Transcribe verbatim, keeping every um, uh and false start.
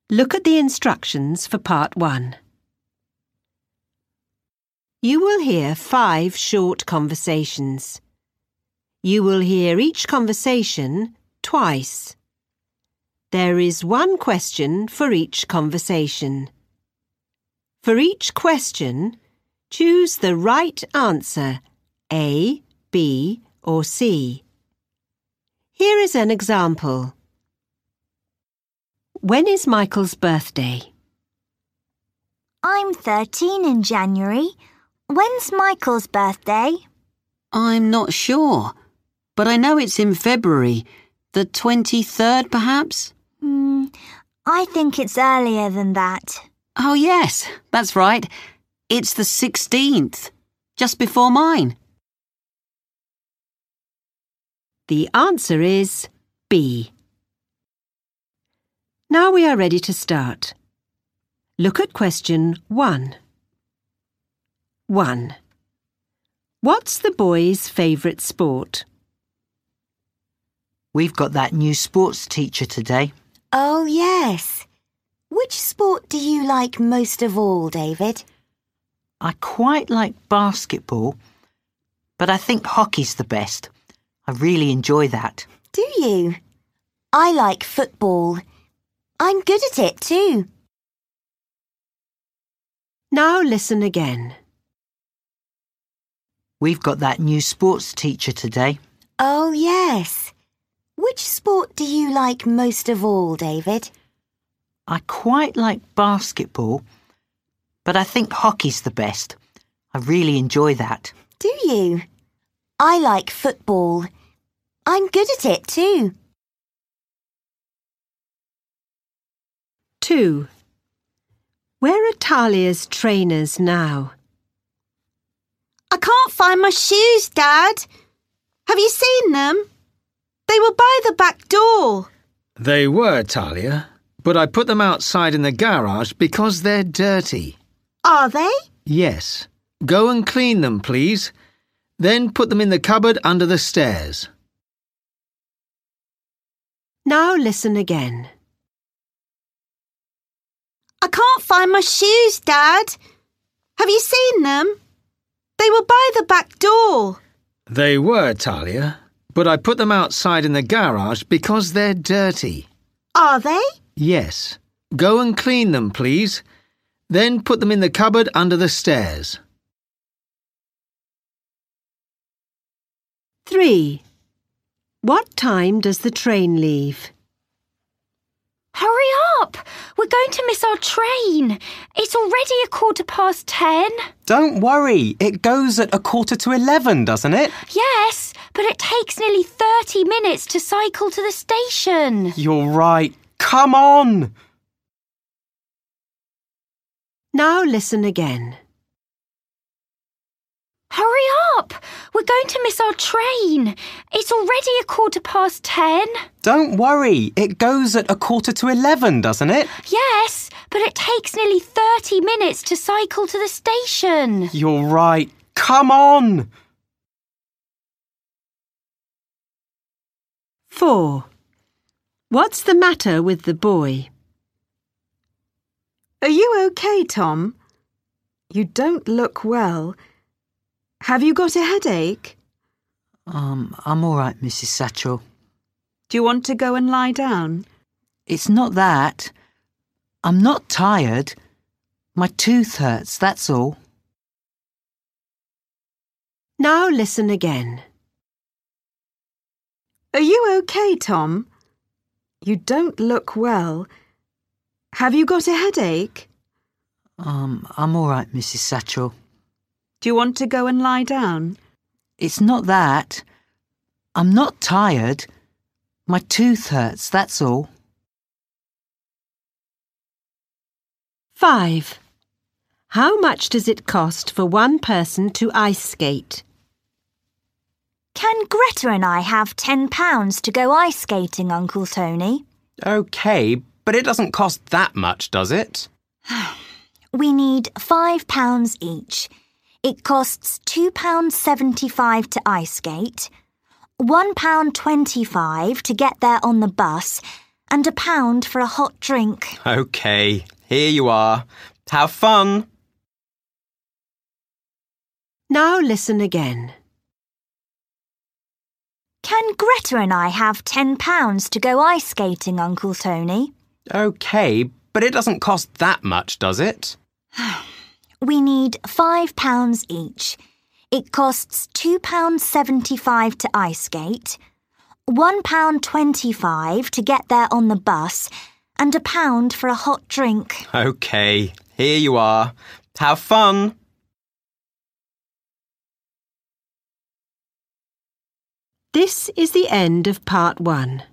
Look at the instructions for part one. You will hear five short conversations. You will hear each conversation twice. There is one question for each conversation. For each question, choose the right answer, A, B, or C. Here is an example. When is Michael's birthday? I'm thirteen in January. When's Michael's birthday? I'm not sure, but I know it's in February. The twenty-third, perhaps? Hmm, I think it's earlier than that. Oh, yes, that's right. It's the sixteenth, just before mine. The answer is B. Now we are ready to start. Look at question one. one. What's the boy's favourite sport? We've got that new sports teacher today. Oh, yes. Which sport do you like most of all, David? I quite like basketball, but I think hockey's the best. I really enjoy that. Do you? I like football. I'm good at it too. Now listen again. We've got that new sports teacher today. Oh, yes. Which sport do you like most of all, David? I quite like basketball, but I think hockey's the best. I really enjoy that. Do you? I like football. I'm good at it too. two. Where are Talia's trainers now? I can't find my shoes, Dad. Have you seen them? They were by the back door. They were, Talia, but I put them outside in the garage because they're dirty. Are they? Yes. Go and clean them, please. Then put them in the cupboard under the stairs. Now listen again. I can't find my shoes, Dad. Have you seen them? They were by the back door. They were, Talia, but I put them outside in the garage because they're dirty. Are they? Yes. Go and clean them, please. Then put them in the cupboard under the stairs. three. What time does the train leave? Hurry up! We're going to miss our train. It's already a quarter past ten. Don't worry, it goes at a quarter to eleven, doesn't it? Yes, but it takes nearly thirty minutes to cycle to the station. You're right. Come on! Now listen again. Hurry up! We're going to miss our train. It's already a quarter past ten. Don't worry, it goes at a quarter to eleven, doesn't it? Yes, but it takes nearly thirty minutes to cycle to the station. You're right. Come on! four. What's the matter with the boy? Are you okay, Tom? You don't look well. Have you got a headache? Um, I'm all right, Missus Satchel. Do you want to go and lie down? It's not that. I'm not tired. My tooth hurts, that's all. Now listen again. Are you okay, Tom? You don't look well. Have you got a headache? Um, I'm all right, Missus Satchel. Do you want to go and lie down? It's not that. I'm not tired. My tooth hurts, that's all. five. How much does it cost for one person to ice skate? Can Greta and I have ten pounds to go ice skating, Uncle Tony? OK, but it doesn't cost that much, does it? We need five pounds each. It costs two pounds seventy-five to ice skate, one pound twenty-five to get there on the bus, and a pound for a hot drink. OK, here you are. Have fun. Now listen again. Can Greta and I have ten pounds to go ice skating, Uncle Tony? OK, but it doesn't cost that much, does it? We need five pounds each. It costs two pounds seventy-five to ice skate, one pound twenty-five to get there on the bus, and a pound for a hot drink. OK, here you are. Have fun. This is the end of part one.